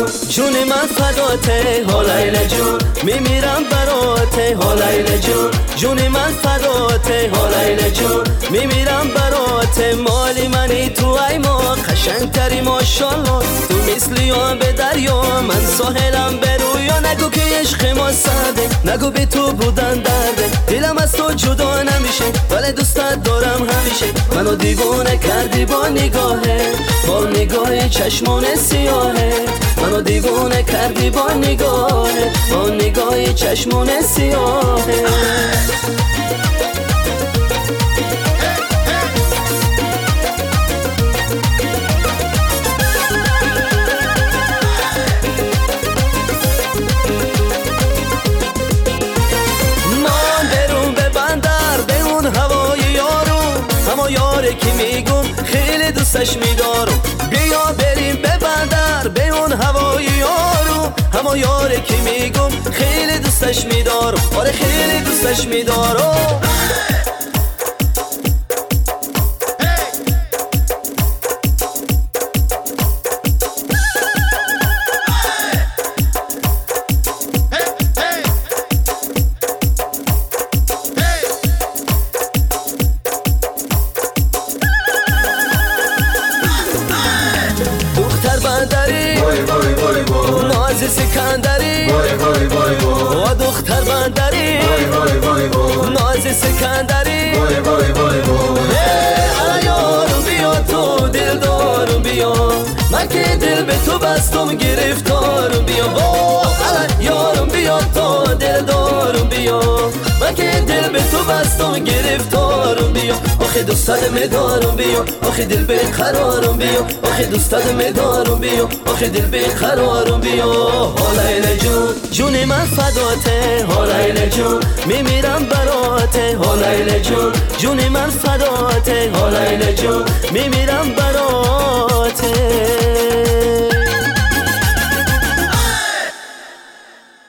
جون من فداته ها لیلا جون، میمیرم براته ها لیلا جون. جون من فداته ها لیلا جون، میمیرم براته. مالی منی تو ای ما قشنگتری ماشالله، تو مثلی به دریا من ساحلم برویا. نگو که عشق ما سرده، نگو به تو بودن درده، دلم از تو جدا نمیشه ولی دوستت دارم همیشه. منو دیوانه کردی با نگاهه، با نگاه چشمان سیاهه. منو دیوانه کردی با نگاهه، با نگاه چشمان سیاهه. یاره که میگم خیلی دوستش میدارم، بیا بریم به بندر به اون هوای یارو. همه یاره که میگم خیلی دوستش میدارم، آره خیلی دوستش میدارم. ناز سکندری و دختر بندری، ناز سکندری. الا یارو بیا تو دل دارم بیا، من که دل به تو بستم گرفتارم بیا. الا یارم بیا تو دل دارم بیا، من که دل به تو بستم گرفتارم بیا. آخه دوستت میدارم بیا، آخه دل به قرارم بیا، آخه دوستت میدارم بیا، آخه دل به قرارم بیا. ها لیلا جون، جون من فداته ها لیلا جون، میمیرم براته ها لیلا جون. جون من فداته ها لیلا جون، میمیرم براته.